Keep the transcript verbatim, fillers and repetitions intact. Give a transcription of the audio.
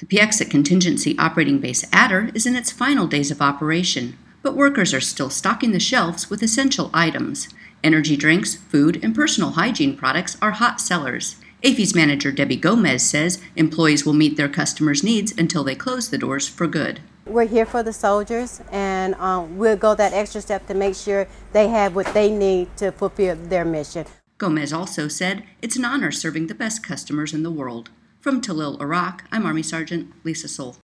The Piaxet Contingency Operating Base Adder is in its final days of operation, but workers are still stocking the shelves with essential items. Energy drinks, food, and personal hygiene products are hot sellers. A F E's manager Debbie Gomez says employees will meet their customers' needs until they close the doors for good. We're here for the soldiers, and um, we'll go that extra step to make sure they have what they need to fulfill their mission. Gomez also said it's an honor serving the best customers in the world. From Tallil, Iraq, I'm Army Sergeant Lisa Soul.